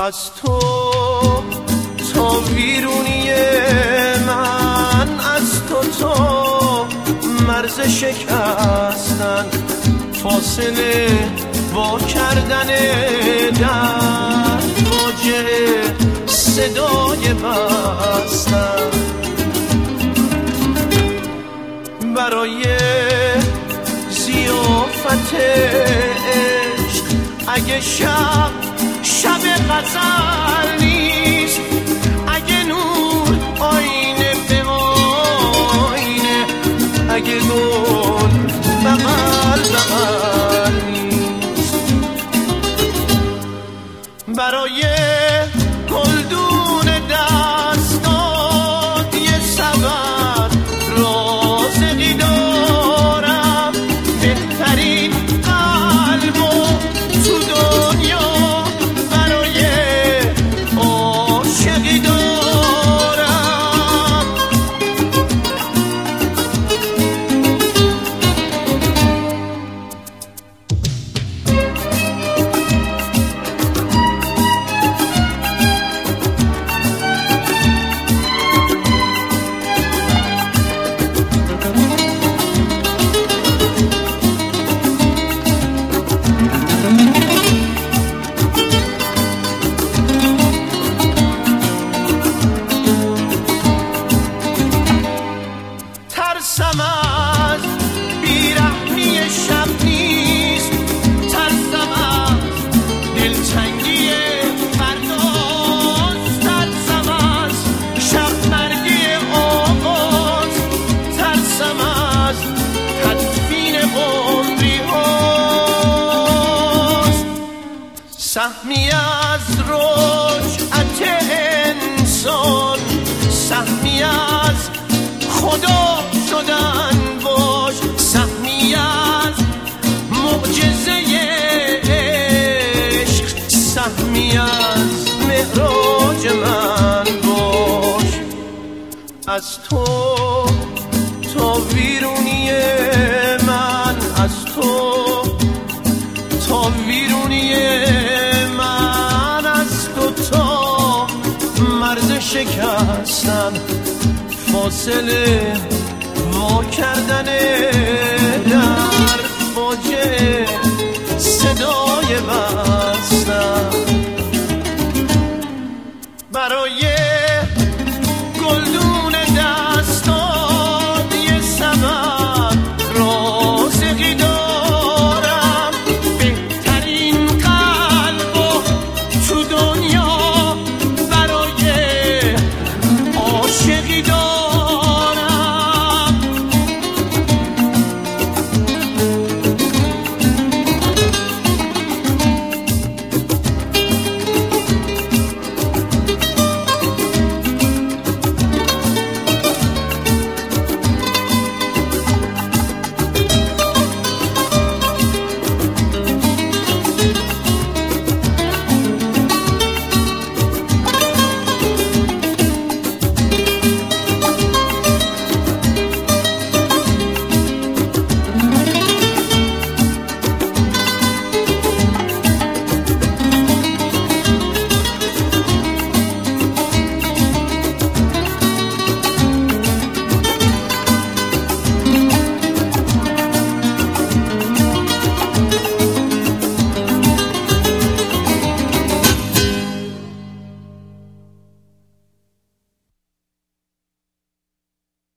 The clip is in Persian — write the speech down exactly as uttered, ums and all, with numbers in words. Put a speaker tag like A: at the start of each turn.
A: از تو تا ویرونی من، از تو تا مرز شکستن، فاصله با کردن در واجه صدای بستن. برای ضیافت عشق اگه شب شب غزل نیست، اگه نور آینه به آینه، اگه گل بغل بغل نیست. برای گلدون دستات یه سبد رازقی دارم، بهترین قلب و تو دنیا برای عاشقی دارم. ترسم از بیرحمی شب نیست، ترسم از دلتنگی فرداست، ترسم از شب مرگی آغاز، ترسم از تدفین عمری هاست. سهمی از رجعت انسان، سهمی از خدا شدن باش، سهمی از معجزه عشق، سهمی از معراج من باش. از تو تا ویرونی من، از تو تا ویرونی من، از تو تا مرز شکستن، فاصله وا کردن در